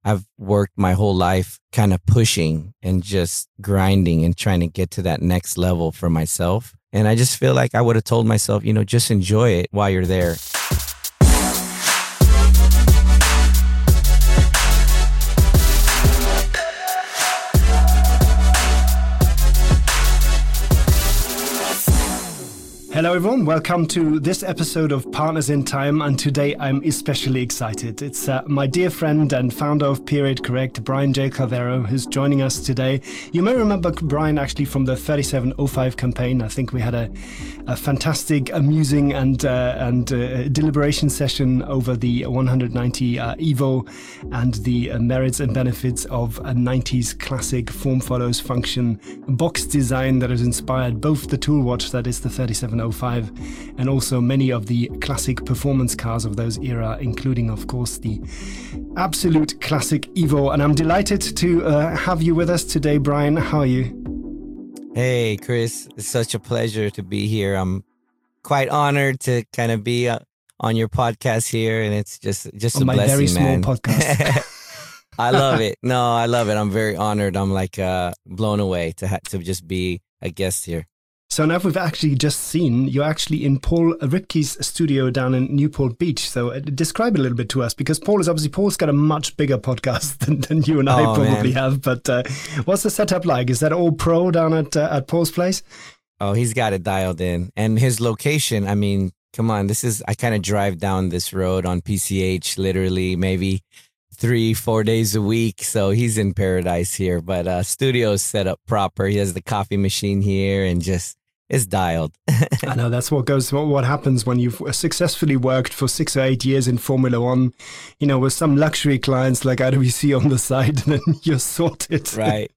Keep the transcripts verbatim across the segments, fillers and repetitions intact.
I've worked my whole life kind of pushing and just grinding and trying to get to that next level for myself. And I just feel like I would have told myself, you know, just enjoy it while you're there. Hello everyone, welcome to this episode of Partners in Time, and today I'm especially excited. It's uh, my dear friend and founder of Period Correct, Brian J. Calvero, who's joining us today. You may remember Brian actually from the thirty-seven oh five campaign. I think we had a, a fantastic, amusing and uh, and uh, deliberation session over the one hundred ninety uh, Evo and the uh, merits and benefits of a nineties classic form follows function box design that has inspired both the tool watch that is the thirty-seven oh five and also many of the classic performance cars of those era, including of course the absolute classic Evo. And I'm delighted to uh, have you with us today, Brian. How are you? Hey Chris, it's such a pleasure to be here. I'm quite honored to kind of be uh, on your podcast here, and it's just just on a my blessing, very small man. podcast. I love it. No, I love it. I'm very honored. I'm like uh, blown away to ha- to just be a guest here. So now we've actually just seen you're actually in Paul Ripke's studio down in Newport Beach. So uh, describe it a little bit to us, because Paul is obviously, Paul's got a much bigger podcast than, than you and I oh, probably man. have. But uh, what's the setup like? Is that all pro down at uh, at Paul's place? Oh, he's got it dialed in. And his location, I mean, come on, this is, I kind of drive down this road on P C H literally maybe three, four days a week. So he's in paradise here. But uh, studio's set up proper. He has the coffee machine here and just, it's dialed. I know that's what goes, what, what happens when you've successfully worked for six or eight years in Formula One, you know, with some luxury clients like I W C on the side, and then you're sorted. Right.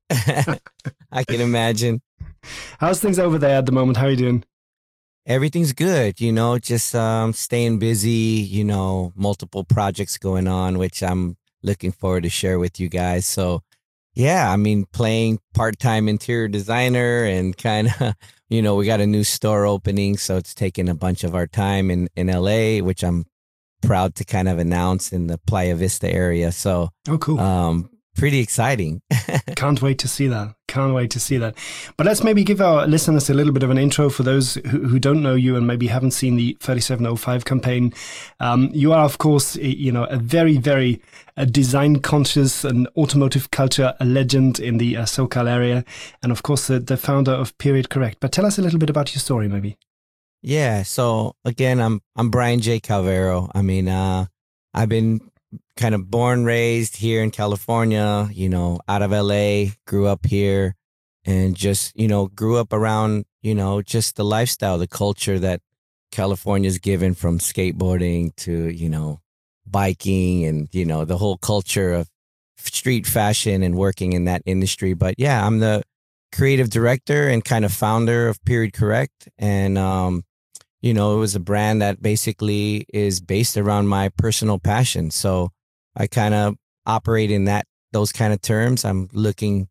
I can imagine. How's things over there at the moment? How are you doing? Everything's good, you know, just um, staying busy, you know, multiple projects going on, which I'm looking forward to share with you guys. So, yeah, I mean, playing part-time interior designer and kind of, you know, we got a new store opening, so it's taking a bunch of our time in, in L A, which I'm proud to kind of announce in the Playa Vista area. So, oh, cool. Um, pretty exciting. Can't wait to see that. Can't wait to see that. But let's maybe give our listeners a little bit of an intro for those who, who don't know you and maybe haven't seen the thirty-seven oh five campaign. Um, you are, of course, you know, a very, very uh, design conscious and automotive culture a legend in the uh, SoCal area. And of course, the, the founder of Period Correct. But tell us a little bit about your story, maybe. Yeah. So again, I'm, I'm Brian J. Calvero. I mean, uh, I've been kind of born, raised here in California, you know, out of L A, grew up here and just, you know, grew up around, you know, just the lifestyle, the culture that California's given, from skateboarding to, you know, biking and, you know, the whole culture of street fashion and working in that industry. But yeah, I'm the creative director and kind of founder of Period Correct. And, um, you know, it was a brand that basically is based around my personal passion. So I kind of operate in that, those kind of terms. I'm looking,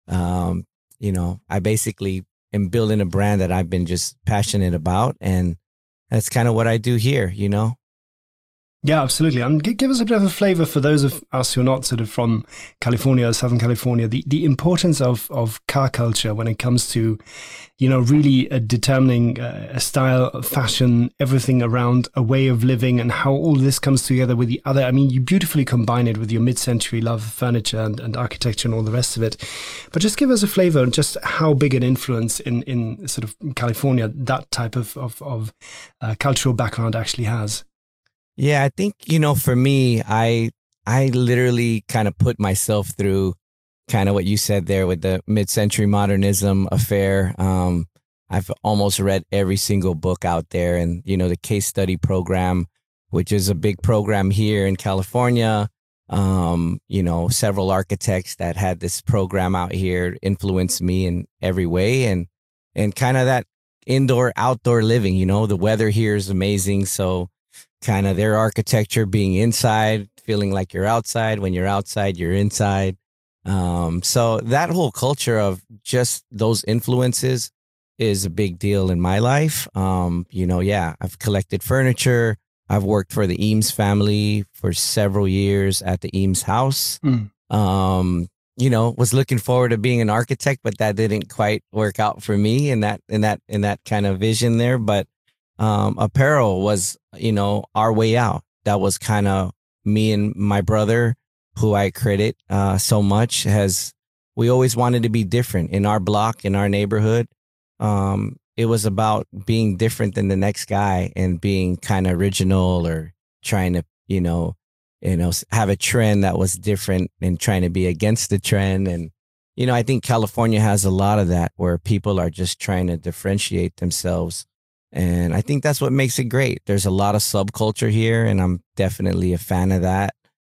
um, you know, I basically am building a brand that I've been just passionate about. And that's kind of what I do here, you know? Yeah, absolutely. And give us a bit of a flavor for those of us who are not sort of from California or Southern California, the, the importance of, of car culture when it comes to, you know, really uh, determining uh, a style, fashion, everything around a way of living, and how all this comes together with the other. I mean, you beautifully combine it with your mid-century love of furniture and, and architecture and all the rest of it. But just give us a flavor on just how big an influence in, in sort of California that type of, of, of uh, cultural background actually has. Yeah, I think, you know, for me, I I literally kind of put myself through kind of what you said there with the mid-century modernism affair. Um, I've almost read every single book out there, and, you know, the case study program, which is a big program here in California. Um, you know, several architects that had this program out here influenced me in every way, and and kind of that indoor outdoor living. You know, the weather here is amazing, so kind of their architecture being inside, feeling like you're outside. When you're outside, you're inside. Um, so that whole culture of just those influences is a big deal in my life. Um, you know, yeah, I've collected furniture. I've worked for the Eames family for several years at the Eames house. Mm. Um, you know, was looking forward to being an architect, but that didn't quite work out for me in that in that in that kind of vision there. But um, apparel was, you know, our way out. That was kind of me and my brother, who I credit uh, so much. Has we always wanted to be different in our block, in our neighborhood. Um, it was about being different than the next guy and being kind of original, or trying to, you know, you know, have a trend that was different and trying to be against the trend. And, you know, I think California has a lot of that, where people are just trying to differentiate themselves. And I think that's what makes it great. There's a lot of subculture here, and I'm definitely a fan of that.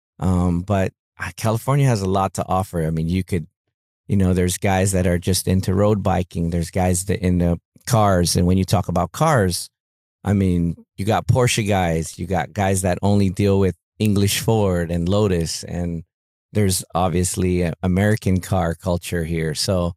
Um, but California has a lot to offer. I mean, you could, you know, there's guys that are just into road biking. There's guys that into cars. And when you talk about cars, I mean, you got Porsche guys, you got guys that only deal with English Ford and Lotus, and there's obviously a American car culture here. So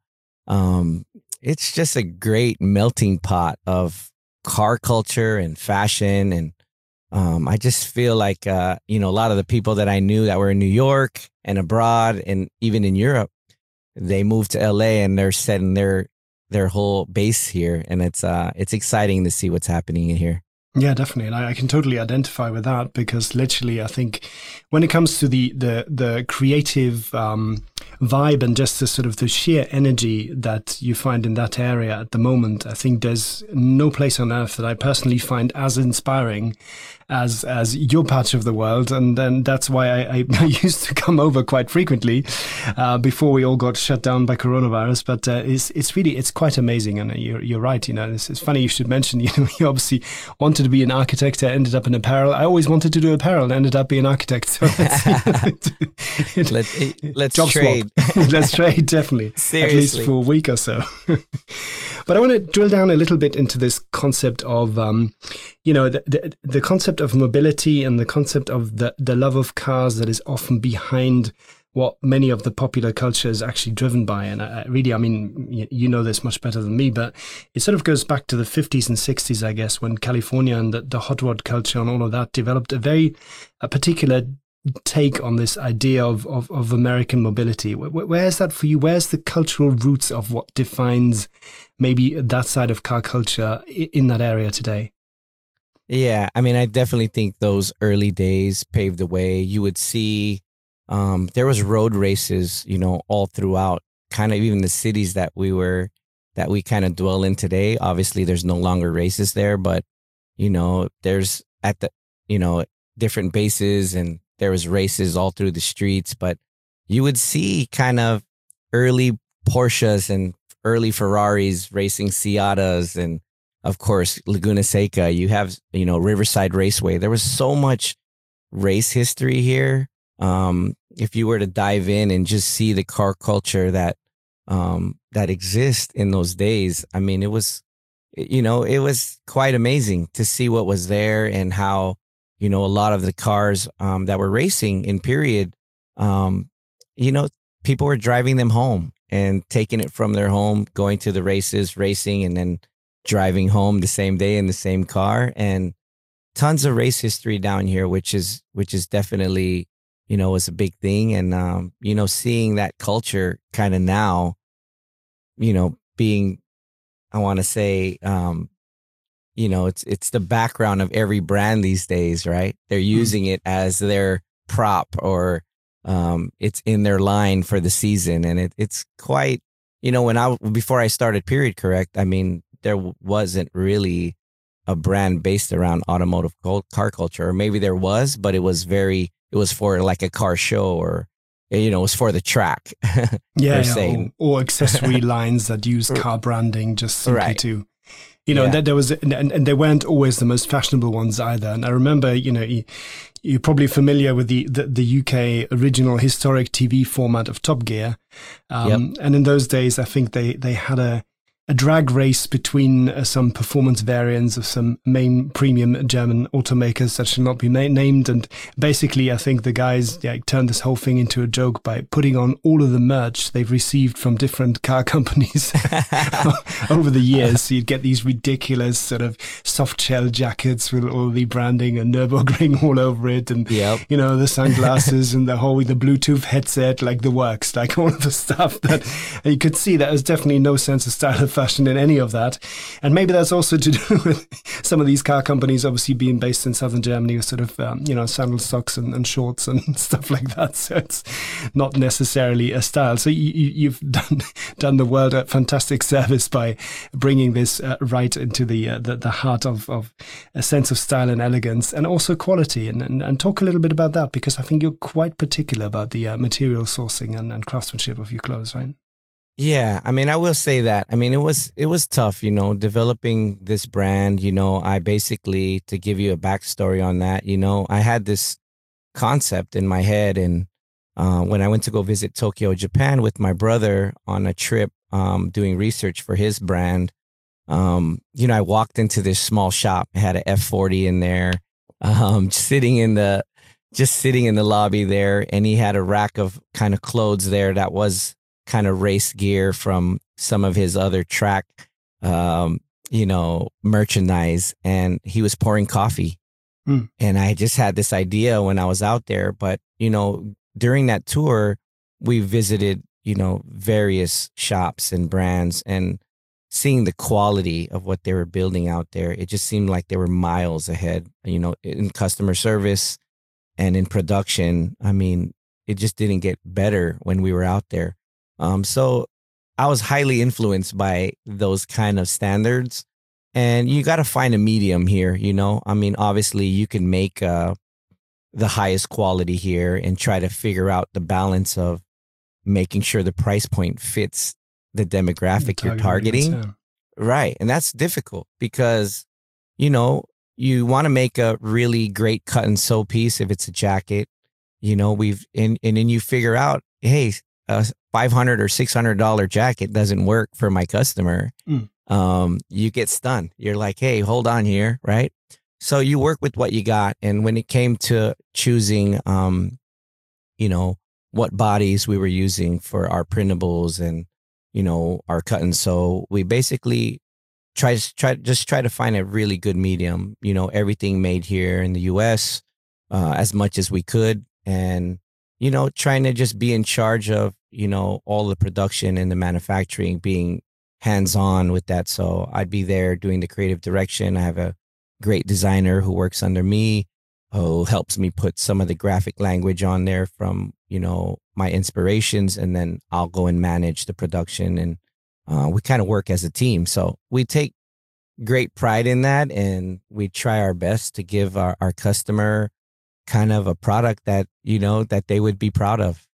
um, it's just a great melting pot of car culture and fashion. And um, I just feel like, uh, you know, a lot of the people that I knew that were in New York and abroad and even in Europe, they moved to L A and they're setting their their whole base here. And it's uh, it's exciting to see what's happening in here. Yeah, definitely. And I, I can totally identify with that, because literally, I think when it comes to the the, the creative um, vibe and just the sort of the sheer energy that you find in that area at the moment, I think there's no place on earth that I personally find as inspiring as as your patch of the world. And then that's why I, I used to come over quite frequently uh, before we all got shut down by coronavirus. But uh, it's it's really, it's quite amazing. And you're, you're right. You know, it's, it's funny you should mention, you know, you obviously wanted to be an architect, I ended up in apparel. I always wanted to do apparel and ended up being an architect. So let's, it, let's, let's job trade. Swap. Let's trade, definitely. Seriously. At least for a week or so. But I want to drill down a little bit into this concept of, um, you know, the, the, the concept of mobility and the concept of the, the love of cars that is often behind what many of the popular culture is actually driven by. And I, really, I mean, you, you know this much better than me, but it sort of goes back to the fifties and sixties, I guess, when California and the, the hot rod culture and all of that developed a very a particular take on this idea of, of, of American mobility. Where, where's that for you? Where's the cultural roots of what defines maybe that side of car culture in that area today? Yeah, I mean, I definitely think those early days paved the way. You would see um, there was road races, you know, all throughout kind of even the cities that we were, that we kind of dwell in today. Obviously, there's no longer races there, but, you know, there's at the, you know, different bases, and there was races all through the streets. But you would see kind of early Porsches and early Ferraris racing Seatas, and of course, Laguna Seca. You have, you know, Riverside Raceway. There was so much race history here. Um, if you were to dive in and just see the car culture that um, that exists in those days, I mean, it was, you know, it was quite amazing to see what was there and how, you know, a lot of the cars um, that were racing in period, um, you know, people were driving them home and taking it from their home, going to the races, racing, and then driving home the same day in the same car. And tons of race history down here, which is which is definitely, you know, was a big thing. And, um, you know, seeing that culture kind of now, you know, being, I want to say, um, you know, it's it's the background of every brand these days, right? They're using it as their prop, or um, it's in their line for the season. And it, it's quite, you know, when I, before I started Period Correct, I mean, there wasn't really a brand based around automotive car culture, or maybe there was, but it was very, it was for like a car show, or, you know, it was for the track. Yeah, yeah, or, or accessory lines that use car branding just simply right. to, you know, yeah. that there was, and, and they weren't always the most fashionable ones either. And I remember, you know, you, you're probably familiar with the, the, the U K original historic T V format of Top Gear. Um, yep. And in those days, I think they, they had a, a drag race between uh, some performance variants of some main premium German automakers that should not be ma- named. And basically, I think the guys yeah, turned this whole thing into a joke by putting on all of the merch they've received from different car companies over the years. So you'd get these ridiculous sort of soft shell jackets with all the branding and Nürburgring all over it. And, yep. you know, the sunglasses and the whole, the Bluetooth headset, like the works, like all of the stuff that you could see that was definitely no sense of style of fashion in any of that. And maybe that's also to do with some of these car companies obviously being based in southern Germany with sort of, um, you know, sandal socks and, and shorts and stuff like that. So it's not necessarily a style. So you, you've done done the world a fantastic service by bringing this uh, right into the, uh, the the heart of, of a sense of style and elegance and also quality. And, and, and talk a little bit about that, because I think you're quite particular about the uh, material sourcing and, and craftsmanship of your clothes, right? Yeah, I mean, I will say that. I mean, it was it was tough, you know, developing this brand. You know, I basically, to give you a backstory on that, you know, I had this concept in my head, and uh, when I went to go visit Tokyo, Japan, with my brother on a trip, um, doing research for his brand, um, you know, I walked into this small shop. It had an F forty in there, um, sitting in the just sitting in the lobby there, and he had a rack of kind of clothes there that was kind of race gear from some of his other track, um, you know, merchandise. And he was pouring coffee. Mm. And I just had this idea when I was out there. But, you know, during that tour, we visited, you know, various shops and brands, and seeing the quality of what they were building out there, it just seemed like they were miles ahead, you know, in customer service and in production. I mean, it just didn't get better when we were out there. Um, so I was highly influenced by those kind of standards, and you got to find a medium here. You know, I mean, obviously you can make uh, the highest quality here and try to figure out the balance of making sure the price point fits the demographic you're targeting. Yeah. Right. And that's difficult because, you know, you want to make a really great cut and sew piece. If it's a jacket, you know, we've, and, and then you figure out, hey, a five hundred dollars or six hundred dollars jacket doesn't work for my customer. Mm. Um, you get stunned. You're like, hey, hold on here. Right. So you work with what you got. And when it came to choosing, um, you know, what bodies we were using for our printables and, you know, our cut and sew, we basically try to try, just try to find a really good medium, you know, everything made here in the U S uh, as much as we could. And, you know, trying to just be in charge of, you know, all the production and the manufacturing, being hands-on with that. So I'd be there doing the creative direction. I have a great designer who works under me, who helps me put some of the graphic language on there from, you know, my inspirations, and then I'll go and manage the production, and uh, we kind of work as a team. So we take great pride in that, and we try our best to give our, our customer kind of a product that, you know, that they would be proud of.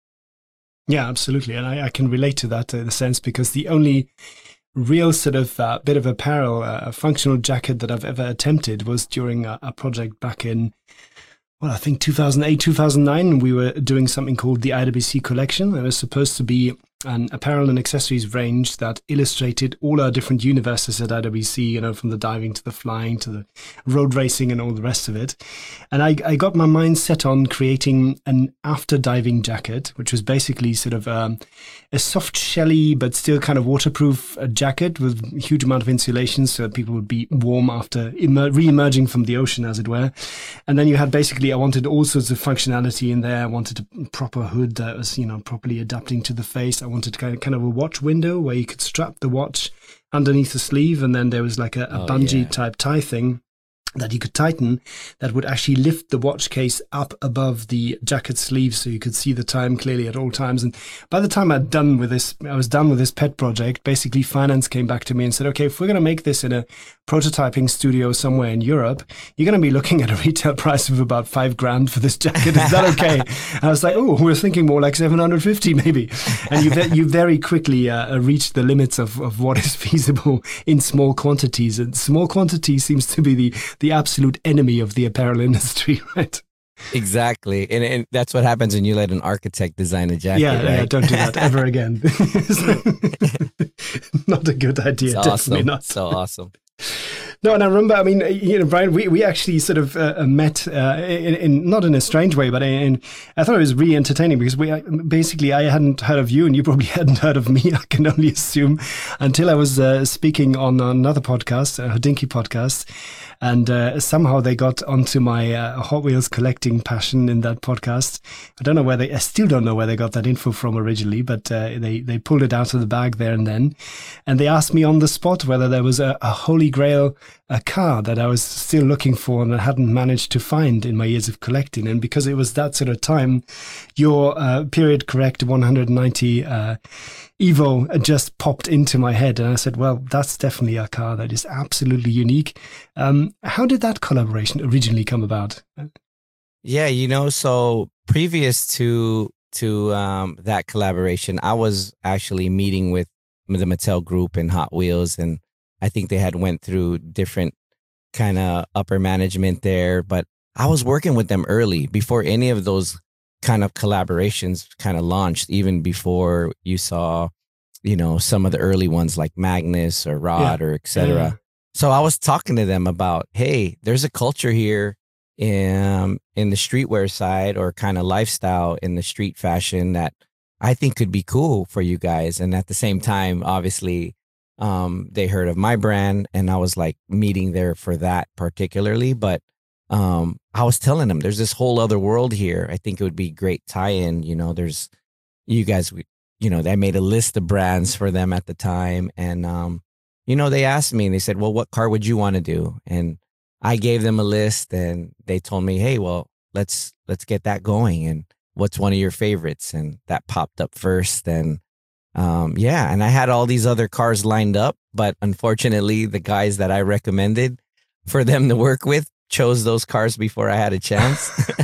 Yeah, absolutely. And I, I can relate to that in a sense, because the only real sort of uh, bit of apparel, uh, a functional jacket that I've ever attempted was during a, a project back in, well, I think two thousand eight, two thousand nine. We were doing something called the I W C collection. It was supposed to be an apparel and accessories range that illustrated all our different universes at I W C, you know, from the diving to the flying to the road racing and all the rest of it. And I, I got my mind set on creating an after diving jacket, which was basically sort of um, a soft shelly but still kind of waterproof uh, jacket with a huge amount of insulation, so that people would be warm after emer- re-emerging from the ocean, as it were. And then you had basically, I wanted all sorts of functionality in there. I wanted a proper hood that was, you know, properly adapting to the face. I wanted kind of, kind of a watch window where you could strap the watch underneath the sleeve, and then there was like a, a oh, bungee yeah. type tie thing that you could tighten that would actually lift the watch case up above the jacket sleeve, so you could see the time clearly at all times. And by the time I'd done with this, I was done with this pet project, basically finance came back to me and said, okay, if we're going to make this in a prototyping studio somewhere in Europe, you're going to be looking at a retail price of about five grand for this jacket. Is that okay? And I was like, oh, we're thinking more like seven hundred fifty maybe. And you you very quickly uh, reach the limits of, of what is feasible in small quantities. And small quantity seems to be the, the absolute enemy of the apparel industry, right? Exactly. And, and that's what happens when you let an architect design a jacket, yeah, right? Yeah, don't do that ever again. not a good idea. It's Definitely awesome. not. So awesome. No, and I remember, I mean, you know, Brian, we, we actually sort of uh, met uh, in, in, not in a strange way, but in, I thought it was really entertaining because we basically, I hadn't heard of you and you probably hadn't heard of me, I can only assume, until I was uh, speaking on another podcast, a Hodinkee podcast. And uh, somehow they got onto my uh, Hot Wheels collecting passion in that podcast. I don't know where they, I still don't know where they got that info from originally, but uh, they, they pulled it out of the bag there and then. And they asked me on the spot whether there was a, a holy grail, a car that I was still looking for and I hadn't managed to find in my years of collecting. And because it was that sort of time, your uh, period correct one hundred ninety uh, Evo just popped into my head. And I said, well, that's definitely a car that is absolutely unique. Um, how did that collaboration originally come about? Yeah, you know, so previous to to um, that collaboration, I was actually meeting with the Mattel Group and Hot Wheels, and I think they had went through different kind of upper management there, but I was working with them early before any of those kind of collaborations kind of launched, even before you saw, you know, some of the early ones like Magnus or Rod yeah. or et cetera. Yeah. So I was talking to them about, hey, there's a culture here in, in the streetwear side or kind of lifestyle in the street fashion that I think could be cool for you guys. And at the same time, obviously, um, they heard of my brand and I was like meeting there for that particularly. But um, I was telling them there's this whole other world here. I think it would be great tie-in. You know, there's you guys, you know, they made a list of brands for them at the time. And, um, you know, they asked me and they said, well, what car would you want to do? And I gave them a list and they told me, hey, well, let's let's get that going. And what's one of your favorites? And that popped up first. And um, yeah, and I had all these other cars lined up. But unfortunately, the guys that I recommended for them to work with chose those cars before I had a chance.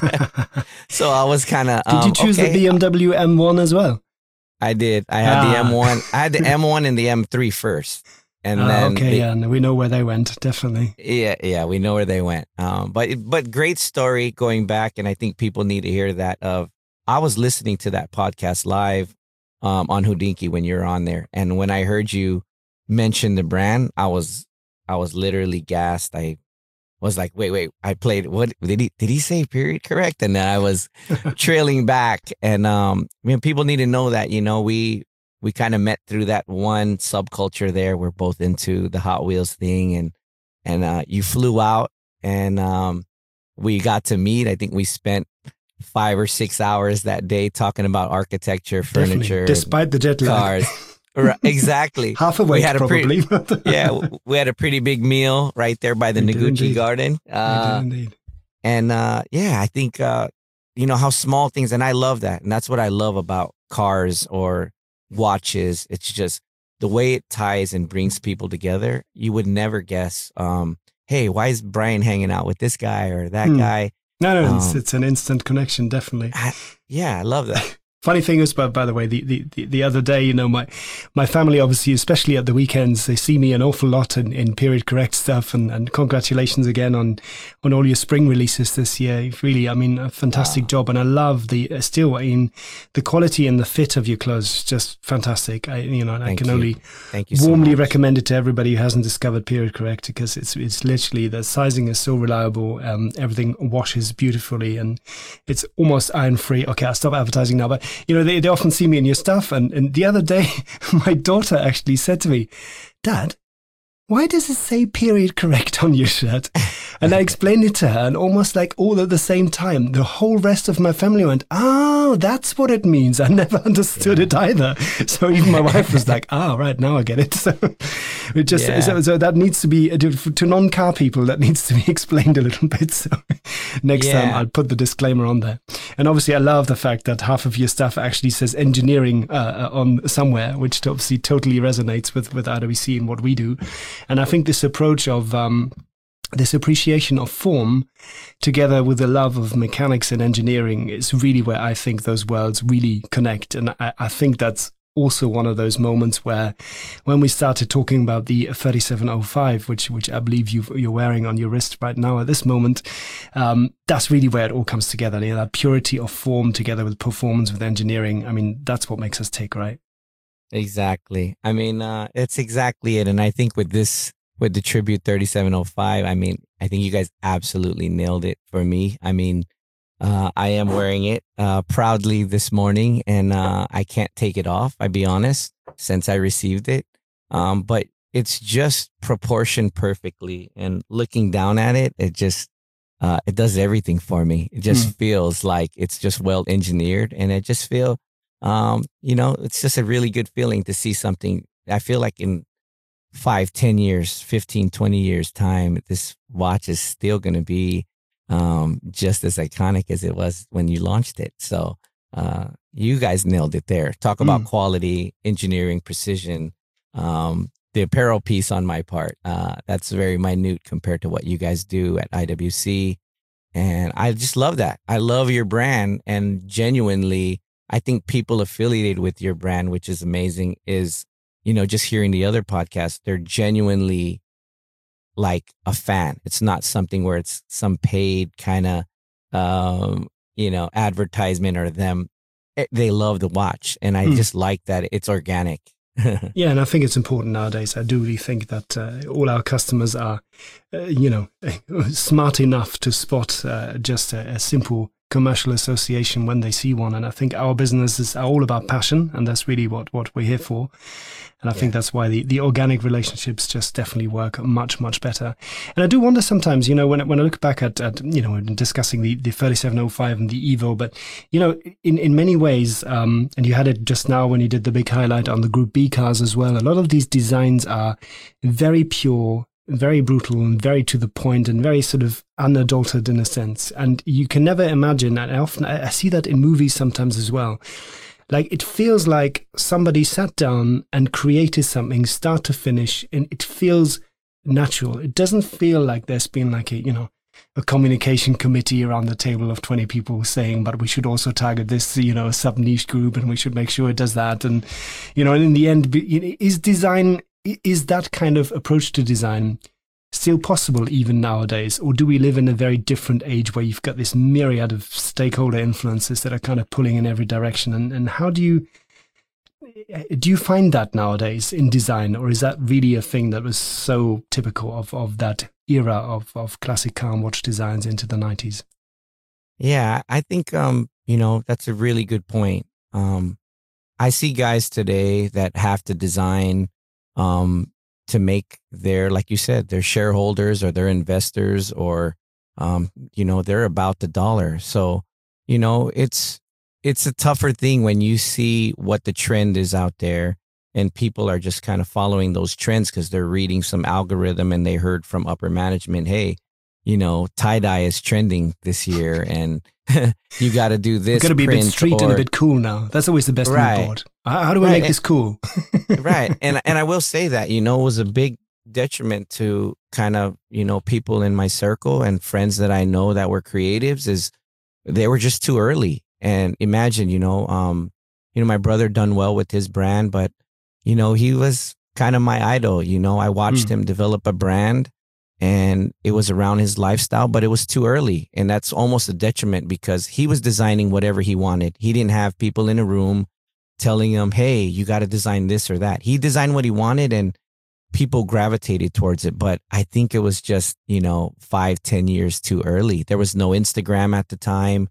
So I was kind of. Um, did you choose okay. the B M W M one as well? I did. I had ah. the M one. I had the M one and the M three first. And uh, then okay, they, yeah, and we know where they went, definitely. Yeah, yeah, we know where they went. Um, but but great story going back, and I think people need to hear that. Of I was listening to that podcast live um, on Hodinkee when you're on there, and when I heard you mention the brand, I was I was literally gassed. I was like, wait, wait, I played. What did he did he say? Period correct, and then I was trailing back, and um, I mean, people need to know that you know we. We kind of met through that one subculture there. We're both into the Hot Wheels thing, and and uh, you flew out, and um, we got to meet. I think we spent five or six hours that day talking about architecture, furniture, Definitely. Despite the jet lag. Cars. Right, exactly. Half a week, probably. Pretty, yeah, we had a pretty big meal right there by the we Noguchi Garden. Uh, we did indeed. And uh, yeah, I think uh, you know how small things, and I love that, and that's what I love about cars or watches. It's just the way it ties and brings people together. You would never guess, um, hey, why is Brian hanging out with this guy or that hmm. guy? No, no, um, it's, it's an instant connection, definitely. I, yeah, I love that. Funny thing is, but by the way, the, the, the other day, you know, my my family, obviously, especially at the weekends, they see me an awful lot in, in period correct stuff. And, and congratulations again on on all your spring releases this year. You've really, I mean, a fantastic wow. job. And I love the, uh, still, I mean, the quality and the fit of your clothes is just fantastic. I, you know, and I can you. only Thank you warmly so much. recommend it to everybody who hasn't discovered period correct, because it's it's literally, the sizing is so reliable. Um, everything washes beautifully and it's almost iron free. Okay, I'll stop advertising now, but you know, they, they often see me in your stuff. And, and the other day, my daughter actually said to me, Dad, why does it say period correct on your shirt? And I explained it to her, and almost like all at the same time, the whole rest of my family went, oh, that's what it means. I never understood yeah. it either. So even my wife was like, ah, oh, right, now I get it. So it just, yeah. so, so that needs to be, to non-car people, that needs to be explained a little bit. So next yeah. time I'll put the disclaimer on there. And obviously I love the fact that half of your stuff actually says engineering uh, on somewhere, which obviously totally resonates with, with R W C and what we do. And I think this approach of, um, this appreciation of form together with the love of mechanics and engineering is really where I think those worlds really connect. And I, I think that's also one of those moments where when we started talking about the thirty-seven oh five, which which I believe you've, you're wearing on your wrist right now at this moment, um, that's really where it all comes together. You know, that purity of form together with performance, with engineering. I mean, that's what makes us tick, right? Exactly. I mean, uh, it's exactly it. And I think with this, with the Tribute thirty-seven oh five, I mean, I think you guys absolutely nailed it for me. I mean, uh, I am wearing it uh, proudly this morning, and uh, I can't take it off, I'll be honest, since I received it. Um, but it's just proportioned perfectly. And looking down at it, it just, uh, it does everything for me. It just Mm. feels like it's just well engineered. And I just feel, um, you know, it's just a really good feeling to see something. I feel like in five, ten years, fifteen, twenty years time, this watch is still going to be um, just as iconic as it was when you launched it. So uh, you guys nailed it there. Talk about Mm. quality, engineering, precision. Um, the apparel piece on my part, uh, that's very minute compared to what you guys do at I W C. And I just love that. I love your brand, and genuinely, I think people affiliated with your brand, which is amazing, is, you know, just hearing the other podcasts, they're genuinely like a fan. It's not something where it's some paid kind of, um, you know, advertisement or them. Eh, They love the watch. And I Mm. just like that it's organic. Yeah, and I think it's important nowadays. I do really think that uh, all our customers are, uh, you know, smart enough to spot uh, just a, a simple commercial association when they see one. And I think our businesses are all about passion, and that's really what, what we're here for. And I think Yeah. that's why the, the organic relationships just definitely work much, much better. And I do wonder sometimes, you know, when, I- when I look back at, at you know, we've been discussing the, the thirty-seven oh five and the Evo, but, you know, in, in many ways, um, and you had it just now when you did the big highlight on the Group B cars as well, a lot of these designs are very pure, very brutal, and very to the point, and very sort of unadulterated in a sense. And you can never imagine, and I often I I see that in movies sometimes as well. Like, it feels like somebody sat down and created something start to finish, and it feels natural. It doesn't feel like there's been like a, you know, a communication committee around the table of twenty people saying, but we should also target this, you know, sub niche group, and we should make sure it does that. And, you know, and in the end, be- you know, is design, i- is that kind of approach to design still possible even nowadays? Or do we live in a very different age where you've got this myriad of stakeholder influences that are kind of pulling in every direction? And, and how do you, do you find that nowadays in design, or is that really a thing that was so typical of, of that era of, of classic car and watch designs into the nineties? Yeah, I think, um, you know, that's a really good point. Um, I see guys today that have to design um, to make their, like you said, their shareholders or their investors, or, um, you know, they're about the dollar. So, you know, it's it's a tougher thing when you see what the trend is out there, and people are just kind of following those trends because they're reading some algorithm and they heard from upper management, hey, you know, tie dye is trending this year, and you got to do We've this got to be a bit print, street and a or bit cool now. That's always the best mood right. board. How, how do we Right. make this cool? Right. And and I will say that, you know, it was a big detriment to kind of, you know, people in my circle and friends that I know that were creatives, is they were just too early. And imagine, you know, um, you know, my brother done well with his brand, but, you know, he was kind of my idol. You know, I watched Hmm. him develop a brand, and it was around his lifestyle, but it was too early. And that's almost a detriment because he was designing whatever he wanted. He didn't have people in a room telling him, hey, you got to design this or that. He designed what he wanted, and people gravitated towards it. But I think it was just, you know, five, ten years too early. There was no Instagram at the time.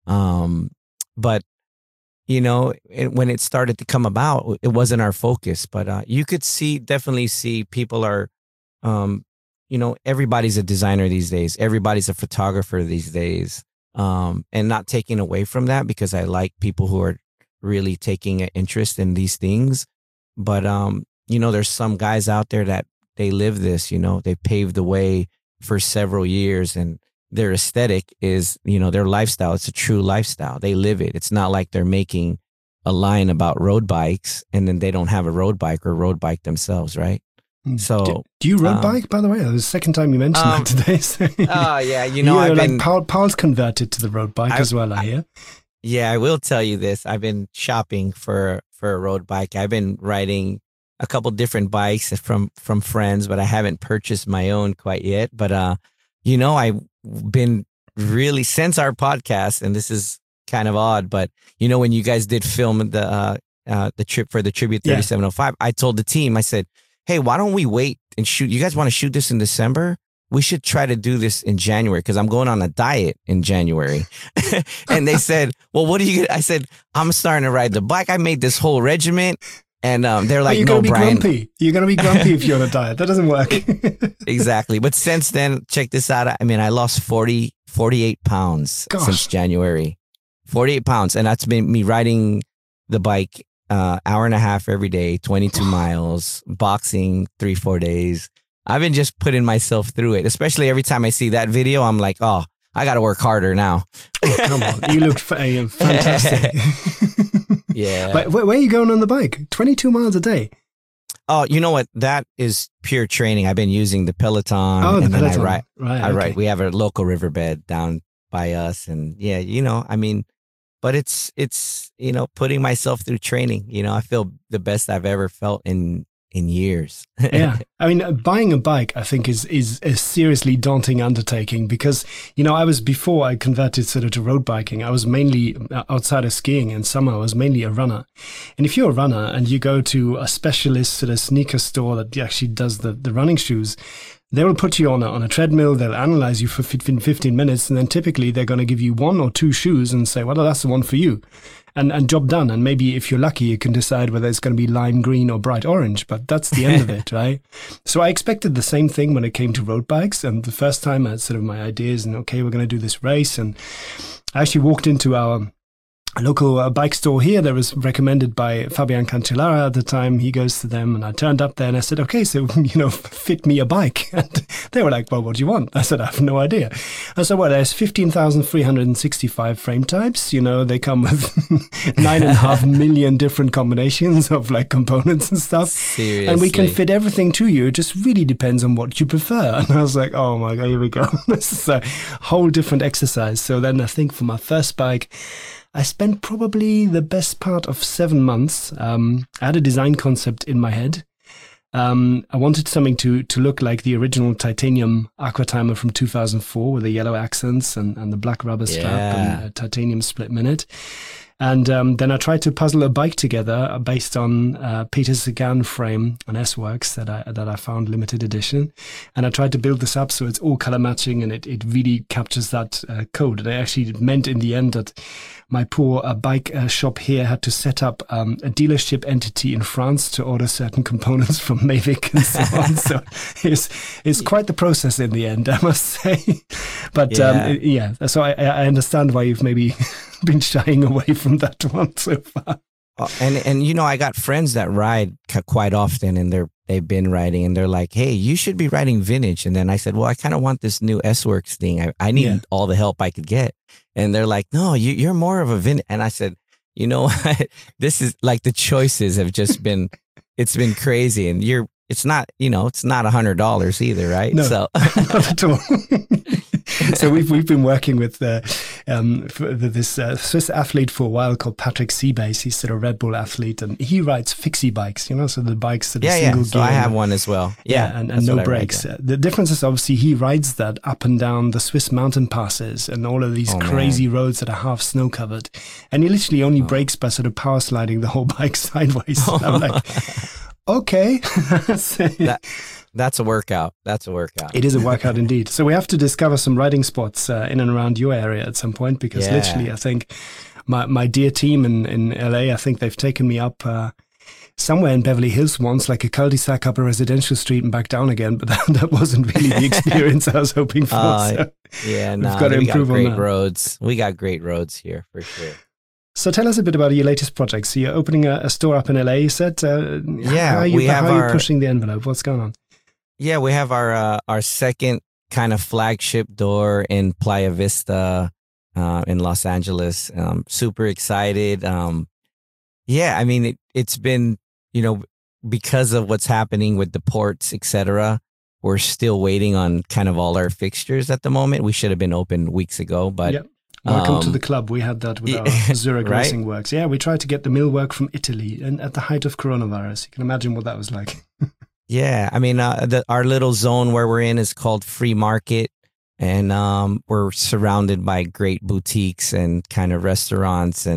Um, but, you know, it, when it started to come about, it wasn't our focus. But uh, you could see, definitely see people are, um, you know, everybody's a designer these days. Everybody's a photographer these days. Um, and not taking away from that, because I like people who are really taking an interest in these things. But, um, you know, there's some guys out there that they live this, you know, they paved the way for several years, and their aesthetic is, you know, their lifestyle. It's a true lifestyle. They live it. It's not like they're making a line about road bikes and then they don't have a road bike or road bike themselves, right? Hmm. So, do, do you road um, bike, by the way? That was the second time you mentioned um, that today. So oh yeah, you know, yeah, I've like been, Paul, Paul's converted to the road bike I- as well, I hear. yeah, I will tell you this. I've been shopping for, for a road bike. I've been riding a couple different bikes from, from friends, but I haven't purchased my own quite yet. But, uh, you know, I've been really, since our podcast, and this is kind of odd, but you know, when you guys did film the, uh, uh, the trip for the Tribute Yeah. thirty-seven oh five, I told the team, I said, hey, why don't we wait and shoot? You guys want to shoot this in December? We should try to do this in January because I'm going on a diet in January. And they said, well, what do you get? I said, I'm starting to ride the bike. I made this whole regiment. And um, they're like, you're no, gonna be Brian. grumpy. You're going to be grumpy if you're on a diet. That doesn't work. Exactly. But since then, check this out. I mean, I lost forty, forty-eight pounds Gosh. since January. forty-eight pounds. And that's been me riding the bike uh hour and a half every day, twenty-two miles, boxing three, four days. I've been just putting myself through it, especially every time I see that video. I'm like, oh, I got to work harder now. Oh, come on. You look f- uh, fantastic. Yeah. But where, where are you going on the bike? twenty-two miles a day. Oh, you know what? That is pure training. I've been using the Peloton. Oh, the and then Peloton. I ride. Right. I okay. ride. We have a local riverbed down by us. And yeah, you know, I mean, but it's, it's, you know, putting myself through training. You know, I feel the best I've ever felt in, in years. Yeah. I mean, uh, buying a bike, I think, is, is a seriously daunting undertaking because, you know, I was, before I converted sort of to road biking, I was mainly uh, outside of skiing. In summer, I was mainly a runner. And if you're a runner and you go to a specialist sort of sneaker store that actually does the, the running shoes, they will put you on a, on a treadmill, they'll analyze you for fifteen minutes, and then typically they're going to give you one or two shoes and say, well, that's the one for you. And, and job done. And maybe if you're lucky, you can decide whether it's going to be lime green or bright orange, but that's the end of it, right? So I expected the same thing when it came to road bikes. And the first time I had sort of my ideas and, okay, we're going to do this race. And I actually walked into our local uh, bike store here that was recommended by Fabian Cancellara at the time. He goes to them and I turned up there and I said, okay, so, you know, fit me a bike. And they were like, well, what do you want? I said, I have no idea. I said, well, there's fifteen thousand three hundred sixty-five frame types. You know, they come with nine and a half million different combinations of like components and stuff. Seriously. And we can fit everything to you. It just really depends on what you prefer. And I was like, oh my God, here we go. This is a whole different exercise. So then I think for my first bike, I spent probably the best part of seven months. Um, I had a design concept in my head. Um, I wanted something to to look like the original titanium Aquatimer from two thousand four with the yellow accents and, and the black rubber strap Yeah. and a titanium split minute. And um, then I tried to puzzle a bike together based on uh, Peter Sagan frame on S-Works that I that I found limited edition. And I tried to build this up so it's all color matching and it, it really captures that uh, code. And it actually meant in the end that my poor uh, bike uh, shop here had to set up um, a dealership entity in France to order certain components from Mavic and so on. So it's, it's quite the process in the end, I must say. But Yeah. um, it- yeah, so I, I understand why you've maybe been shying away from that one so far. Oh, and and you know, I got friends that ride c- quite often, and they're they've been riding, and they're like, "Hey, you should be riding vintage." And then I said, "Well, I kind of want this new S-Works thing. I, I need Yeah. all the help I could get." And they're like, "No, you, you're more of a vintage." And I said, "You know what? This is like the choices have just been, it's been crazy, and you're." It's not, you know, it's not a hundred dollars either, right? No, So not at all. So we've we've been working with uh, um, for this uh, Swiss athlete for a while called Patrick Seabase. He's sort of Red Bull athlete, and he rides fixie bikes. You know, so the bikes that are yeah, yeah. single So gear. I have one as well. Yeah, and, and that's no what I ride, brakes. yeah. Uh, The difference is obviously he rides that up and down the Swiss mountain passes and all of these Oh, man. crazy roads that are half snow covered, and he literally only Oh. brakes by sort of power sliding the whole bike sideways. And I'm like, okay. So- That, that's a workout. That's a workout. It is a workout indeed. So we have to discover some riding spots uh, in and around your area at some point because Yeah. literally, I think my my dear team in, in L A, I think they've taken me up uh, somewhere in Beverly Hills once, like a cul-de-sac up a residential street and back down again. But that, that wasn't really the experience I was hoping for. Uh, so. Yeah, We've no, got to we got improve on great that. roads. We got great roads here for sure. so tell us a bit about your latest project. So you're opening a, a store up in L A, you said? Uh, Yeah, how are you, we have how are you our- pushing the envelope? What's going on? Yeah, we have our uh, our second kind of flagship door in Playa Vista, uh, in Los Angeles. Um, super excited. Um, yeah, I mean it, it's been, you know, because of what's happening with the ports, et cetera. We're still waiting on kind of all our fixtures at the moment. We should have been open weeks ago, but Yep. Welcome to um, the club. We had that with yeah, our Zurich right? Racing Works. Yeah, we tried to get the millwork from Italy and at the height of coronavirus. You can imagine what that was like. Yeah, I mean, uh, the, our little zone where we're in is called Free Market, and um, we're surrounded by great boutiques and kind of restaurants, and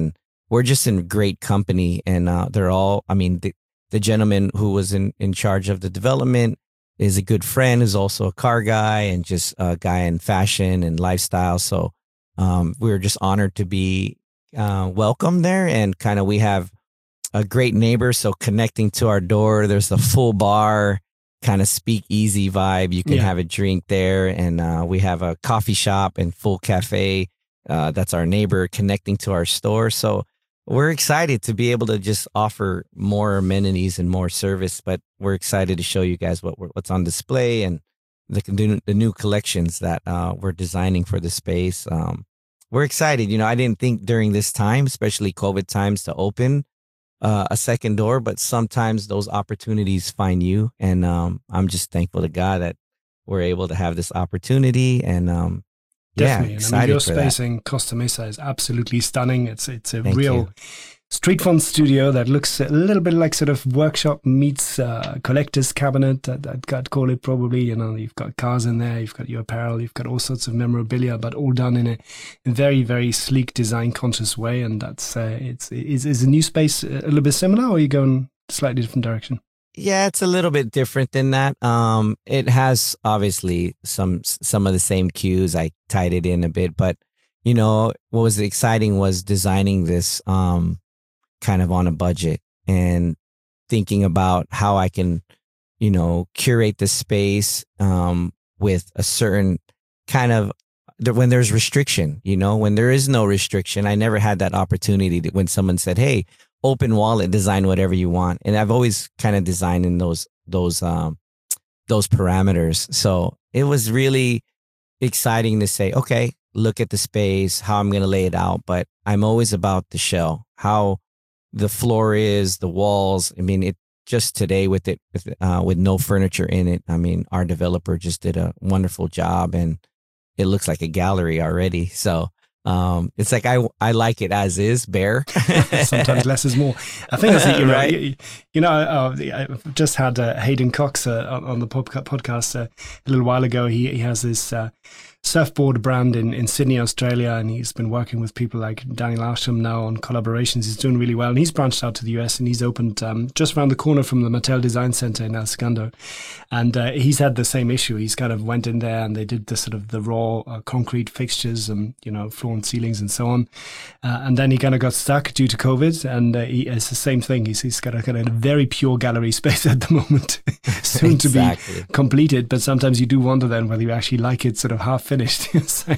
we're just in great company, and uh, they're all. I mean, the, the gentleman who was in in charge of the development is a good friend, is also a car guy and just a guy in fashion and lifestyle. So um, we were just honored to be uh, welcome there, and kind of we have a great neighbor. So connecting to our door, there's a full bar, kind of speakeasy vibe. You can yeah. have a drink there, and uh, we have a coffee shop and full cafe. Uh, that's our neighbor connecting to our store. So we're excited to be able to just offer more amenities and more service, but we're excited to show you guys what we're, what's on display and the, the new collections that uh, we're designing for the space. Um, we're excited. You know, I didn't think during this time, especially COVID times, to open uh, a second door, but sometimes those opportunities find you. And um, I'm just thankful to God that we're able to have this opportunity. And um, Definitely. Yeah, and I mean, your space that. in Costa Mesa is absolutely stunning. It's it's a Thank real you. street front studio that looks a little bit like sort of workshop meets uh, collector's cabinet. I'd, I'd, I'd call it probably. You know, you've got cars in there, you've got your apparel, you've got all sorts of memorabilia, but all done in a very, very sleek, design-conscious way. And that's uh, it's is is a new space a little bit similar, or are you going slightly different direction? Yeah, it's a little bit different than that. Um, it has obviously some some of the same cues. I tied it in a bit, but you know what was exciting was designing this um, kind of on a budget and thinking about how I can, you know, curate the space um, with a certain kind of when there's restriction. You know, when there is no restriction, I never had that opportunity to, when someone said, "Hey, open wallet, design whatever you want." And I've always kind of designed in those, those, um, those parameters. So it was really exciting to say, okay, look at the space, how I'm going to lay it out. But I'm always about the shell, how the floor is, the walls. I mean, it just today with it, with, uh, with no furniture in it. I mean, our developer just did a wonderful job, and it looks like a gallery already. So, Um, it's like I I like it as is, bare. Sometimes less is more. I think that's it, you know. Right. You, you know, uh, I've just had uh, Hayden Cox uh, on the podcast uh, a little while ago. He he has this uh, surfboard brand in, in Sydney, Australia, and he's been working with people like Daniel Arsham now on collaborations. He's doing really well, and he's branched out to the U S, and he's opened um, just around the corner from the Mattel Design Center in El Segundo. And uh, he's had the same issue. He's kind of went in there, and they did the sort of the raw uh, concrete fixtures and, you know, floor and ceilings and so on. Uh, and then he kind of got stuck due to COVID, and uh, he, it's the same thing. He's, he's got a kind of very pure gallery space at the moment, soon exactly. to be completed. But sometimes you do wonder then whether you actually like it sort of half finished.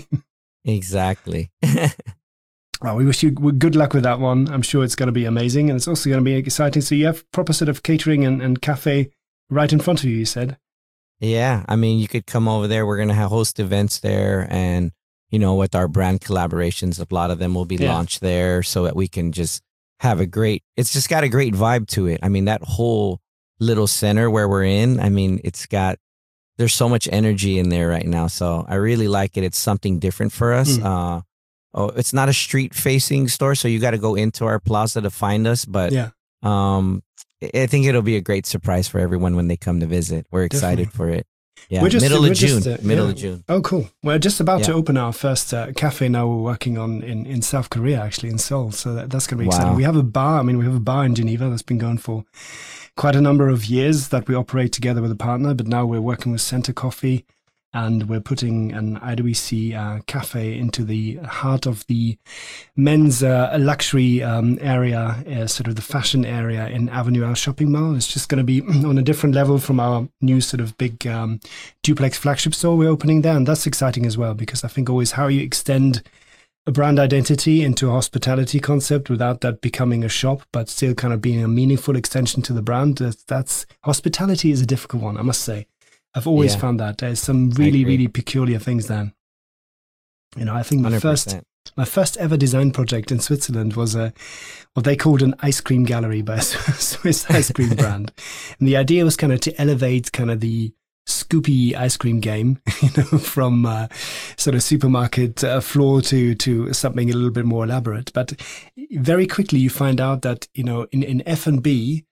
Exactly. Well, we wish you good luck with that one. I'm sure it's going to be amazing, and it's also going to be exciting. So you have proper sort of catering and, and cafe right in front of you, you said? Yeah. I mean, you could come over there. We're going to host events there, and, you know, with our brand collaborations, a lot of them will be yeah. launched there so that we can just have a great, it's just got a great vibe to it. I mean, that whole little center where we're in, I mean, it's got, there's so much energy in there right now. So I really like it. It's something different for us. Mm. Uh, oh, it's not a street facing store, so you got to go into our plaza to find us. But yeah. um, I think it'll be a great surprise for everyone when they come to visit. We're excited Definitely. for it. Yeah, we're just, middle we're of June. Just, uh, middle yeah. of June. Oh, cool. We're just about yeah. to open our first uh, cafe now. We're working on in, in South Korea, actually, in Seoul. So that, that's going to be wow. exciting. We have a bar. I mean, we have a bar in Geneva that's been going for quite a number of years that we operate together with a partner. But now we're working with Center Coffee, and we're putting an I W C uh, cafe into the heart of the men's uh, luxury um, area, uh, sort of the fashion area in Avenue L Shopping Mall. It's just going to be on a different level from our new sort of big um, duplex flagship store we're opening there. And that's exciting as well, because I think always how you extend a brand identity into a hospitality concept without that becoming a shop, but still kind of being a meaningful extension to the brand. That's, that's hospitality is a difficult one, I must say. I've always yeah. found that there's some really, really peculiar things there. You know, I think my one hundred percent. first my first ever design project in Switzerland was a what they called an ice cream gallery by a Swiss ice cream brand, and the idea was kind of to elevate kind of the Scoopy ice cream game, you know, from uh, sort of supermarket uh, floor to to something a little bit more elaborate. But very quickly you find out that, you know, in in F and B,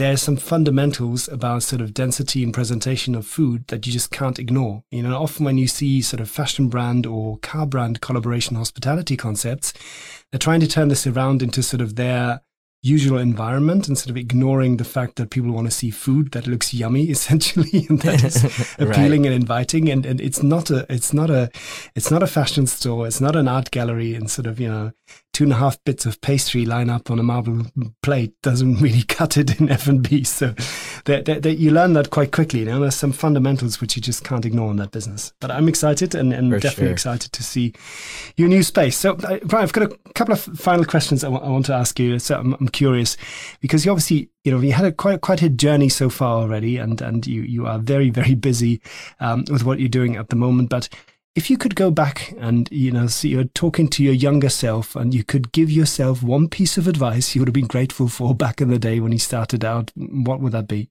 there are some fundamentals about sort of density and presentation of food that you just can't ignore. You know, often when you see sort of fashion brand or car brand collaboration hospitality concepts, they're trying to turn this around into sort of their usual environment and sort of ignoring the fact that people want to see food that looks yummy, essentially, and that is appealing right. and inviting. And, and it's not a, it's not a, it's not a fashion store. It's not an art gallery, and sort of, you know, two and a half bits of pastry line up on a marble plate doesn't really cut it in F and B. So that, that, that you learn that quite quickly. You know, there's some fundamentals which you just can't ignore in that business. But I'm excited and, and definitely sure. excited to see your new space. So, uh, Brian, I've got a couple of final questions I, w- I want to ask you. So I'm, I'm curious because you obviously, you know, you had a quite quite a journey so far already, and and you you are very very busy um, with what you're doing at the moment. But if you could go back and, you know, see you're talking to your younger self, and you could give yourself one piece of advice you would have been grateful for back in the day when you started out, what would that be?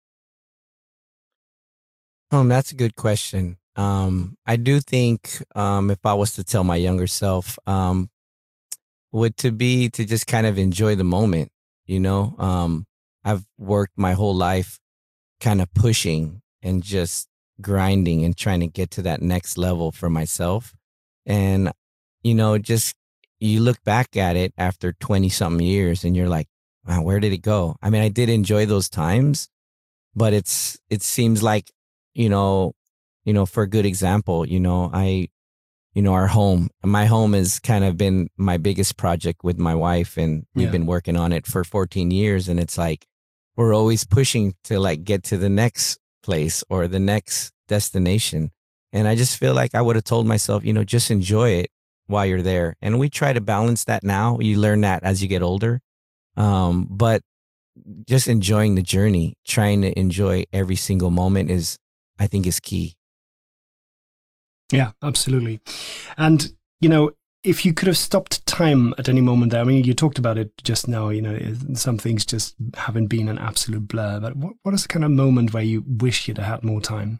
Oh, that's a good question. Um, I do think um, if I was to tell my younger self, um, would to be to just kind of enjoy the moment. You know, um, I've worked my whole life kind of pushing and just grinding and trying to get to that next level for myself. And, you know, just you look back at it after twenty something years and you're like, wow, where did it go? I mean, I did enjoy those times, but it's, it seems like, you know, you know, for a good example, you know, I, you know, our home, my home has kind of been my biggest project with my wife, and we've yeah. been working on it for fourteen years. And it's like, we're always pushing to like get to the next place or the next destination. And I just feel like I would have told myself, you know, just enjoy it while you're there. And we try to balance that now. You learn that as you get older. Um, but just enjoying the journey, trying to enjoy every single moment is, I think, is key. Yeah, absolutely. And, you know, if you could have stopped time at any moment there, I mean, you talked about it just now, you know, some things just haven't been an absolute blur, but what, what is the kind of moment where you wish you'd have had more time?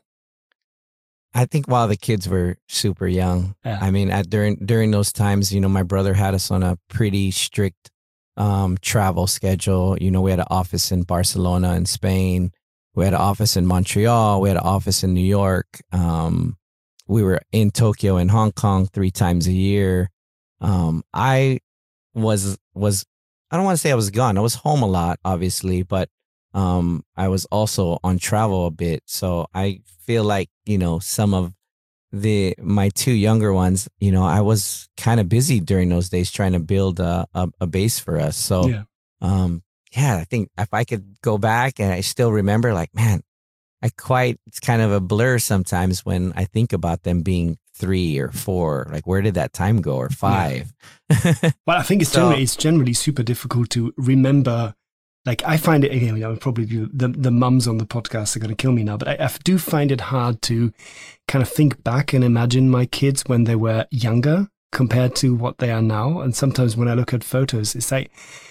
I think while the kids were super young, yeah. I mean, at, during, during those times, you know, my brother had us on a pretty strict um, travel schedule. You know, we had an office in Barcelona in Spain. We had an office in Montreal. We had an office in New York. Um, we were in Tokyo and Hong Kong three times a year. Um, I was, was, I don't want to say I was gone. I was home a lot, obviously, but um, I was also on travel a bit. So I feel like, you know, some of the, my two younger ones, you know, I was kind of busy during those days trying to build a, a, a base for us. So, yeah. um, yeah, I think if I could go back and I still remember, like, man, I quite, it's kind of a blur sometimes when I think about them being three or four, like where did that time go, or five? Yeah. Well, I think it's, so, generally, it's generally super difficult to remember. Like I find it, again, you know, probably the, the mums on the podcast are going to kill me now, but I, I do find it hard to kind of think back and imagine my kids when they were younger compared to what they are now. And sometimes when I look at photos, it's like,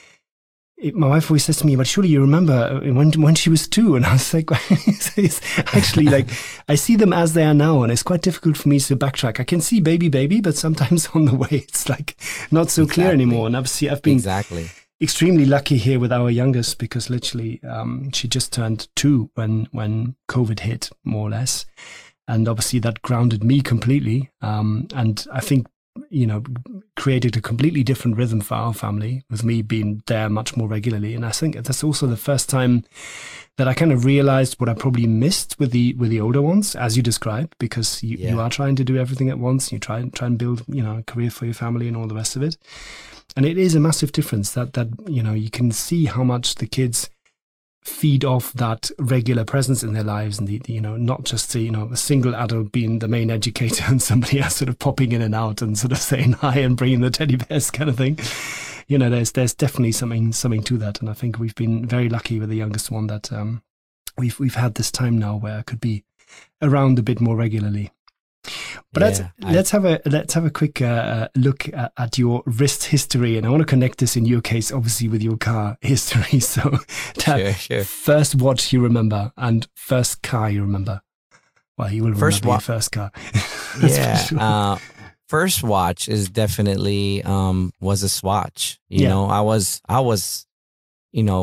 It, my wife always says to me, but surely you remember when when she was two. And I was like, it's actually like, I see them as they are now. And it's quite difficult for me to backtrack. I can see baby, baby, but sometimes on the way, it's like not so exactly. clear anymore. And obviously I've been exactly. extremely lucky here with our youngest, because literally um, she just turned two when, when COVID hit, more or less. And obviously that grounded me completely. Um, and I think, you know, created a completely different rhythm for our family, with me being there much more regularly. And I think that's also the first time that I kind of realized what I probably missed with the with the older ones, as you described, because you, yeah. you are trying to do everything at once. You try, try and build, you know, a career for your family and all the rest of it. And it is a massive difference that, that, you know, you can see how much the kids feed off that regular presence in their lives, and the, the you know, not just the, you know, a single adult being the main educator and somebody else sort of popping in and out and sort of saying hi and bringing the teddy bears kind of thing. You know, there's there's definitely something something to that, and I think we've been very lucky with the youngest one that um, we've we've had this time now where I could be around a bit more regularly. But yeah, let's I, let's have a let's have a quick uh, look at, at your wrist history, and I want to connect this in your case, obviously, with your car history. So, sure, sure. First watch you remember and first car you remember. Well, you will remember first wa- your first car. Yeah, sure. uh, first watch is definitely um, was a Swatch. You yeah. know, I was I was, you know,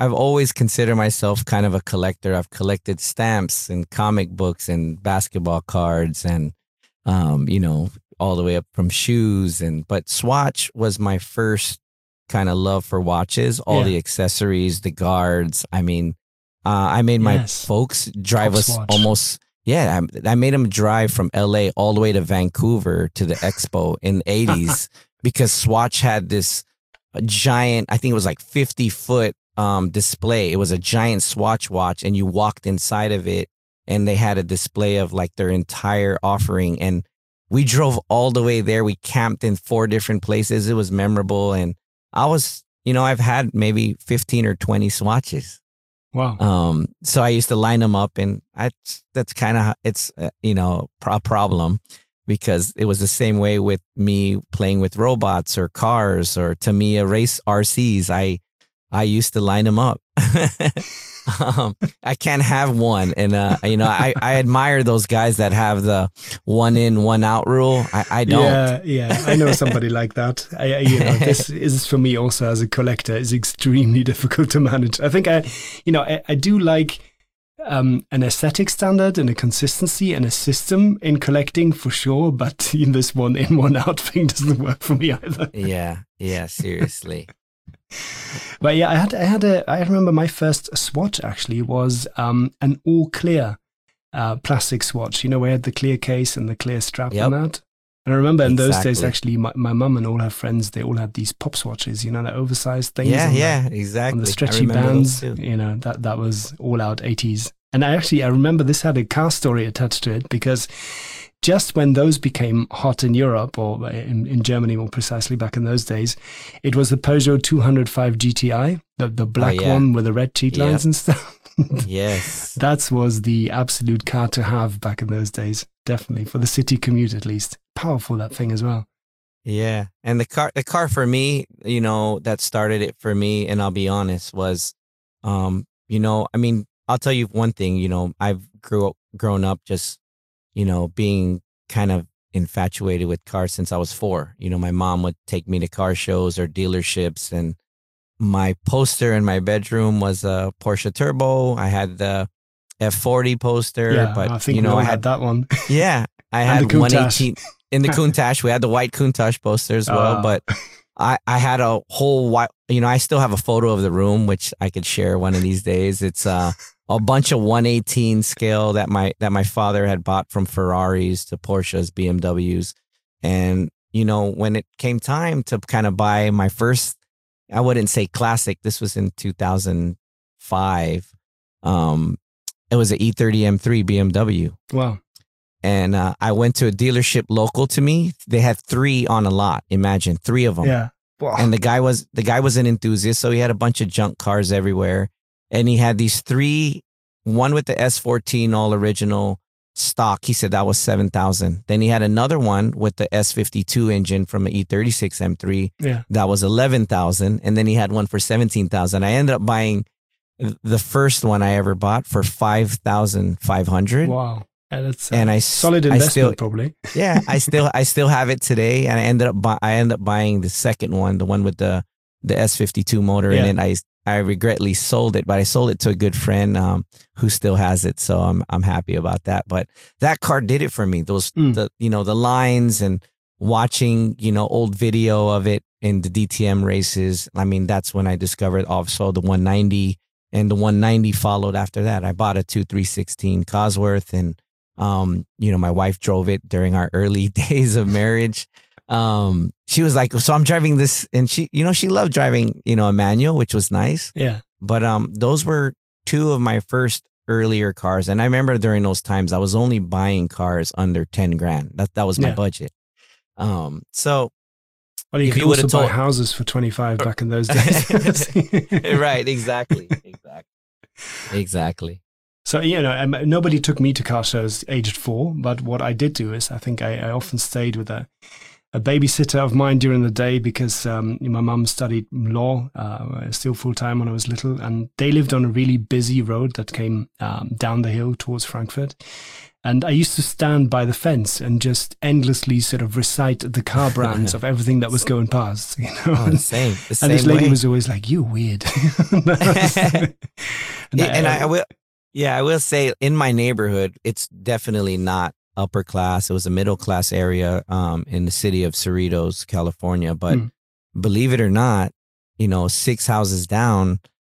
I've always considered myself kind of a collector. I've collected stamps and comic books and basketball cards and, um, you know, all the way up from shoes. And but Swatch was my first kind of love for watches, all yeah. the accessories, the guards. I mean, uh, I made my yes. folks drive Top us Swatch. almost, yeah, I, I made them drive from L A all the way to Vancouver to the expo in the eighties because Swatch had this giant, I think it was like fifty foot um, display. It was a giant Swatch watch and you walked inside of it and they had a display of like their entire offering. And we drove all the way there. We camped in four different places. It was memorable. And I was, you know, I've had maybe fifteen or twenty Swatches. Wow. Um, so I used to line them up and I, that's kind of, it's, uh, you know, a problem because it was the same way with me playing with robots or cars or Tamiya race R Cs. I, I used to line them up. um, I can't have one. And, uh, you know, I, I admire those guys that have the one in, one out rule. I, I don't. Yeah, yeah. I know somebody like that. I, you know, this is for me also as a collector is extremely difficult to manage. I think I, you know, I, I do like um, an aesthetic standard and a consistency and a system in collecting for sure. But in this one in, one out thing doesn't work for me either. Yeah, yeah, seriously. But yeah, I had I had a I remember my first Swatch actually was um, an all clear uh, plastic Swatch. You know, where I had the clear case and the clear strap yep. on that. And I remember in exactly. those days, actually, my my mum and all her friends, they all had these pop Swatches. You know, that oversized things. Yeah, on yeah, the, exactly. On the stretchy bands. You know, that that was all out eighties. And I actually I remember this had a car story attached to it because just when those became hot in Europe, or in, in Germany more precisely back in those days, it was the Peugeot two oh five G T I, the, the black oh, yeah. one with the red cheat yep. lines and stuff. Yes. That was the absolute car to have back in those days, definitely, for the city commute at least. Powerful, that thing as well. Yeah. And the car, the car for me, you know, that started it for me, and I'll be honest, was, um, you know, I mean, I'll tell you one thing, you know, I've grew up, grown up just, you know, being kind of infatuated with cars since I was four. You know, my mom would take me to car shows or dealerships, and my poster in my bedroom was a Porsche Turbo. I had the F forty poster, yeah, but I think you know, we I had had that one. Yeah, I had one eighteen in the Countach. We had the white Countach poster as well, uh, but I I had a whole white. You know, I still have a photo of the room, which I could share one of these days. It's uh. a bunch of one eighteen scale that my that my father had bought from Ferraris to Porsches, B M Ws. And, you know, when it came time to kind of buy my first, I wouldn't say classic, this was in two thousand five. Um, it was an E thirty M three B M W. Wow. And uh, I went to a dealership local to me. They had three on a lot. Imagine, three of them. Yeah. Wow. And the guy was the guy was an enthusiast, so he had a bunch of junk cars everywhere. And he had these three, one with the S fourteen all original stock. He said that was seven thousand. Then he had another one with the S fifty-two engine from an E thirty-six M three. Yeah. That was eleven thousand. And then he had one for seventeen thousand. I ended up buying the first one I ever bought for five thousand five hundred. Wow. And it's and I, solid investment, I still, probably. yeah, I still I still have it today. And I ended up bu- I ended up buying the second one, the one with the the S fifty-two motor yeah. in it. I I regretfully sold it, but I sold it to a good friend um, who still has it, so I'm I'm happy about that. But that car did it for me. Those mm. the you know the lines and watching you know old video of it in the D T M races. I mean, that's when I discovered also the one ninety, and the one ninety followed after that. I bought a two three sixteen Cosworth, and um, you know my wife drove it during our early days of marriage. Um, she was like, so I'm driving this, and she, you know, she loved driving, you know, a manual, which was nice. Yeah. But, um, those were two of my first earlier cars. And I remember during those times, I was only buying cars under ten grand. That, that was my yeah. budget. Um, so. Well, you could also buy told, houses for twenty-five back in those days. Right. Exactly. Exactly. Exactly. So, you know, um, nobody took me to car shows aged four, but what I did do is I think I, I often stayed with a, a babysitter of mine during the day because um, my mum studied law, uh, still full time when I was little, and they lived on a really busy road that came um, down the hill towards Frankfurt. And I used to stand by the fence and just endlessly sort of recite the car brands of everything that was going past. You know? Oh, the same. The same and this lady way. was always like, "You're weird." and, yeah, and I, I will, yeah, I will say, in my neighborhood, it's definitely not upper class. It was a middle class area um, in the city of Cerritos, California. But mm. believe it or not, you know, six houses down.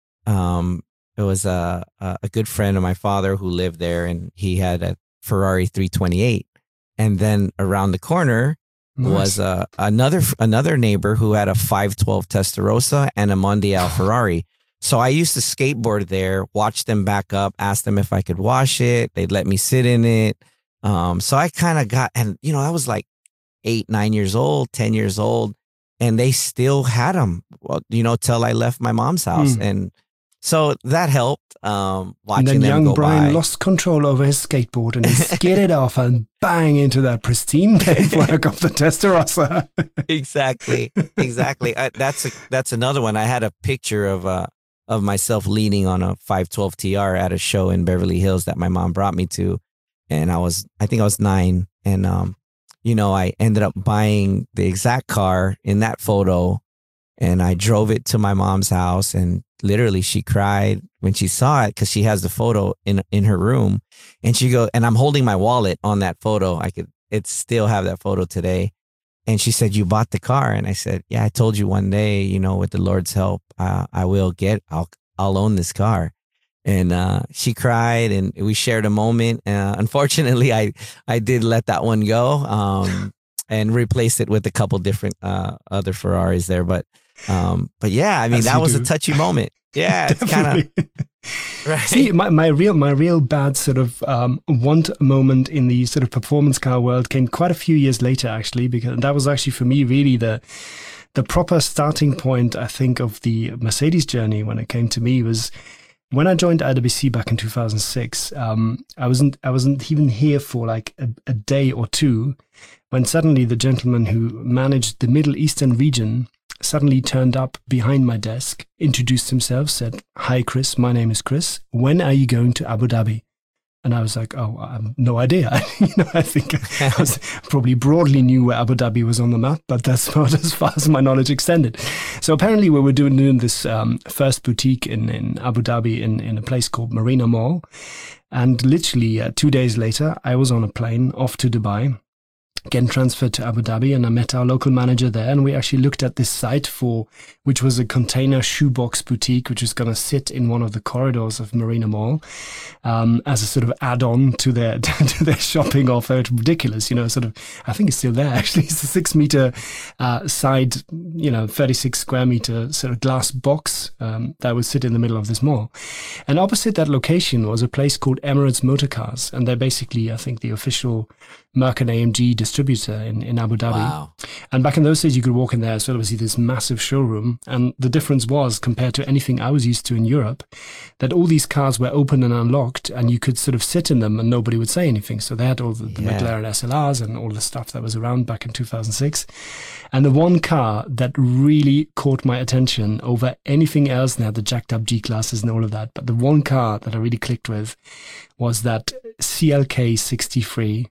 Um, it was a a good friend of my father who lived there, and he had a Ferrari three twenty-eight, and then around the corner nice. was uh, another another neighbor who had a five twelve Testarossa and a Mondial Ferrari. So I used to skateboard there, watch them back up, ask them if I could wash it. They'd let me sit in it. Um, so I kind of got, and you know, I was like eight, nine years old, ten years old, and they still had them, well, you know, till I left my mom's house, mm. and so that helped. Um, watching and then them young go Brian by. lost control over his skateboard and he skidded off and bang into that pristine paintwork of the Testarossa. Exactly, exactly. I, that's a, that's another one. I had a picture of uh of myself leaning on a five twelve T R at a show in Beverly Hills that my mom brought me to, and I was I think I was nine, and um, you know, I ended up buying the exact car in that photo, and I drove it to my mom's house, and literally she cried when she saw it because she has the photo in in her room, and she go and I'm holding my wallet on that photo. I could it still have that photo today, and she said, "You bought the car?" And I said, "Yeah, I told you one day, you know, with the Lord's help, uh, I will get I'll I'll own this car." And uh, she cried, and we shared a moment. Uh, unfortunately, I I did let that one go um, and replaced it with a couple different uh, other Ferraris there, but. Um, but yeah, I mean, As that was do. a touchy moment. Yeah, it's kind of right. See, my, my real my real bad sort of um, want moment in the sort of performance car world came quite a few years later, actually, because that was actually for me really the the proper starting point, I think, of the Mercedes journey when it came to me was when I joined I W C back in two thousand six. Um, I wasn't I wasn't even here for like a, a day or two when suddenly the gentleman who managed the Middle Eastern region suddenly turned up behind my desk, introduced himself, said, "Hi, Chris, my name is Chris. When are you going to Abu Dhabi?" And I was like, "Oh, I have no idea." you know, I think I was probably broadly knew where Abu Dhabi was on the map, but that's about as far as my knowledge extended. So apparently we were doing, doing this um, first boutique in, in Abu Dhabi in, in a place called Marina Mall. And literally uh, two days later, I was on a plane off to Dubai, getting transferred to Abu Dhabi, and I met our local manager there, and we actually looked at this site for, which was a container shoebox boutique, which was going to sit in one of the corridors of Marina Mall, um, as a sort of add-on to their to their shopping offer. It's ridiculous, you know. Sort of, I think it's still there actually. It's a six-meter uh, side, you know, thirty-six square meter sort of glass box um, that would sit in the middle of this mall, and opposite that location was a place called Emirates Motorcars, and they're basically, I think, the official Merck A M G distributor in, in Abu Dhabi. Wow. And back in those days, you could walk in there, so obviously this massive showroom. And the difference was, compared to anything I was used to in Europe, that all these cars were open and unlocked, and you could sort of sit in them and nobody would say anything. So they had all the, the yeah. McLaren S L Rs and all the stuff that was around back in two thousand six. And the one car that really caught my attention over anything else, now the jacked up G-classes and all of that, but the one car that I really clicked with was that C L K sixty-three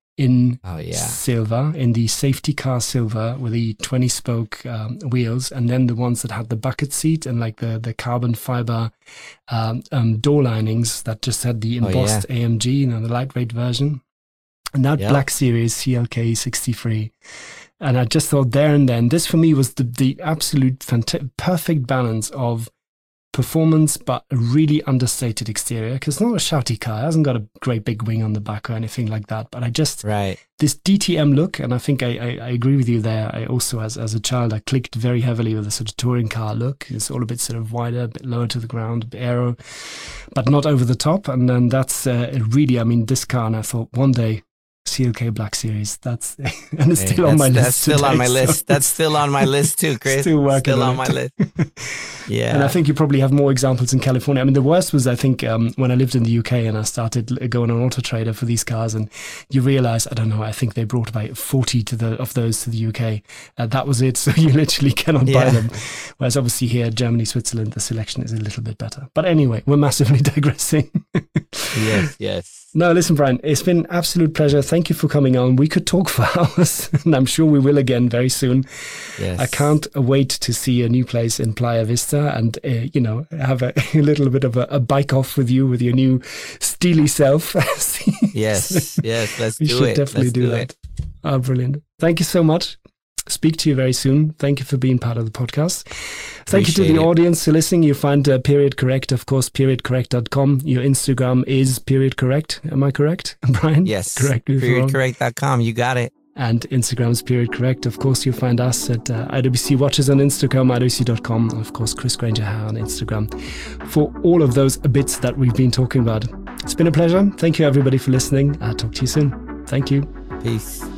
in oh, yeah. silver, in the safety car silver with the twenty spoke um, wheels, and then the ones that had the bucket seat and like the, the carbon fiber um, um, door linings that just had the embossed oh, yeah. A M G, you know, the lightweight version. And that yep. Black Series C L K sixty-three. And I just thought there and then, this for me was the, the absolute fanta- perfect balance of performance, but a really understated exterior, because it's not a shouty car. It hasn't got a great big wing on the back or anything like that. But I just, right. this D T M look, and I think I, I, I agree with you there. I also, as as a child, I clicked very heavily with the sort of touring car look. It's all a bit sort of wider, a bit lower to the ground, a bit aero, but not over the top. And then that's uh, really, I mean, this car, and I thought one day, as C L K Black Series. That's and it's Hey, still on that's, my that's list. still today, on my so- list. That's still on my list too, Chris. Still working Still on on it. my list. Yeah. And I think you probably have more examples in California. I mean, the worst was, I think, um, when I lived in the U K and I started going on Auto Trader for these cars, and you realize, I don't know, I think they brought about forty to the of those to the U K. Uh, that was it. So you literally cannot buy Yeah. them. Whereas obviously here, Germany, Switzerland, the selection is a little bit better. But anyway, we're massively digressing. Yes, yes. No, listen, Brian, it's been an absolute pleasure. Thank you for coming on. We could talk for hours, and I'm sure we will again very soon. Yes. I can't wait to see a new place in Playa Vista and, uh, you know, have a, a little bit of a, a bike off with you with your new steely self. Yes, yes. Let's we do should it. definitely Let's do, do that. it. Oh, brilliant. Thank you so much. Speak to you very soon. Thank you for being part of the podcast. Thank you to Appreciate the it. audience for listening. You find uh, Period Correct, of course, period correct dot com. Your Instagram is Period Correct. Am I correct, Brian? Yes. Correct me if I'm wrong. period correct dot com. You got it. And Instagram's Period Correct. Of course, you'll find us at uh, I W C Watches on Instagram, I W C dot com. Of course, Chris Granger Hair on Instagram for all of those bits that we've been talking about. It's been a pleasure. Thank you, everybody, for listening. I'll talk to you soon. Thank you. Peace.